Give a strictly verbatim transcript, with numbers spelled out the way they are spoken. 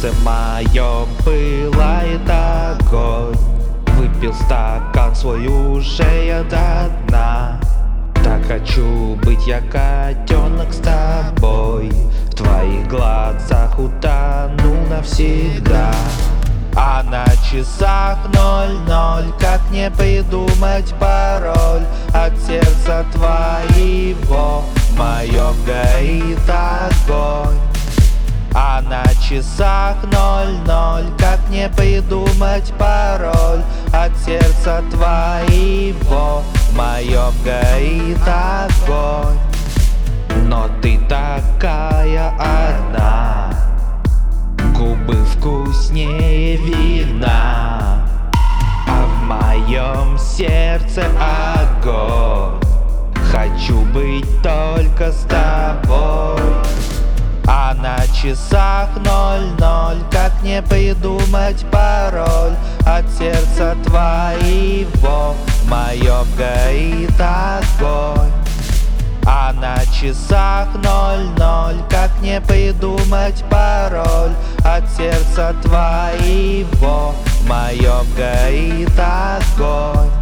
сердце моем пылает огонь. Выпил стакан свой уже я до дна. Так хочу быть я, котенок, с тобой. В твоих глазах утону навсегда. А на часах ноль-ноль, как не придумать пароль от сердца твоего в моем горит огонь. А на часах ноль-ноль, как не придумать пароль от сердца твоего в моем горит огонь. Но ты такая одна, губы вкуснее вина, а в моем сердце огонь. Хочу быть только с тобой. А на часах ноль-ноль, как не придумать пароль от сердца твоего в моем горит огонь. А на часах ноль-ноль, как не придумать пароль от сердца твоего в моем горит огонь.